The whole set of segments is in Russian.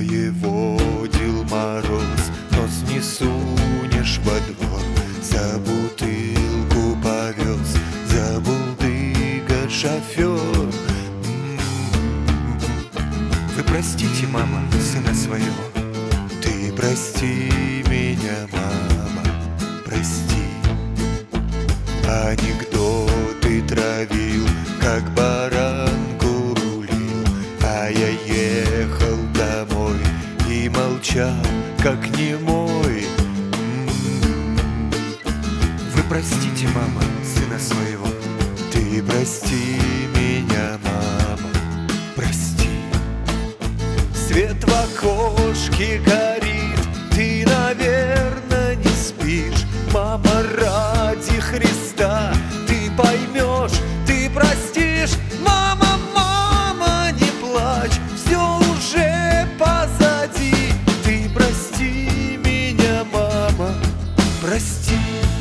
воеводил мороз, нос не сунешь во двор. За бутылку повез, забулдыга шофер. Вы простите, мама, сына своего. Ты прости меня, мама, прости. Анекдоты травил, как баранку рулил, а я ехал домой и молчал, как немой. Вы простите, мама, сына своего. Ты прости меня, мама, прости. Свет в окошке горит, ты, наверное, не спишь. Мама, ради Христа, ты поймешь, ты простишь. Мама, мама, не плачь, все уже позади. Ты прости меня, мама, прости.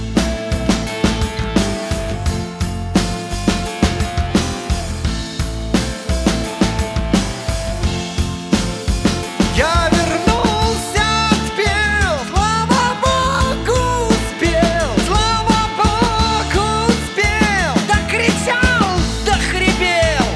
Я вернулся, отпел, слава Богу, успел, слава Богу, успел, докричал, дохрипел.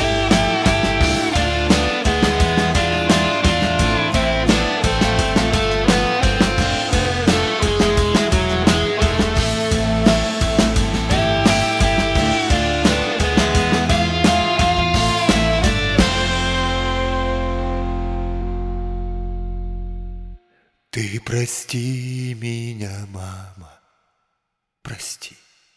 Ты прости меня, мама, прости.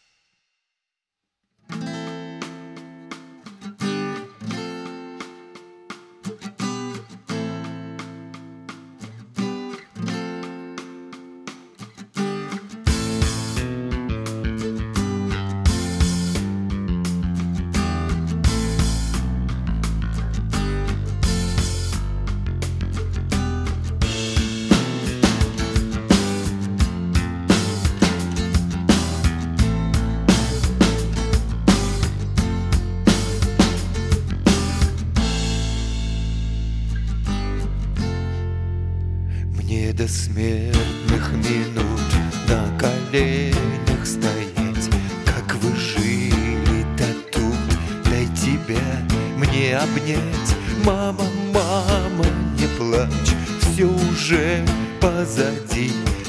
Мне до смертных минут на коленях стоять. Как вы жили-то тут, дай тебя мне обнять. Мама, мама, не плачь, все уже позади.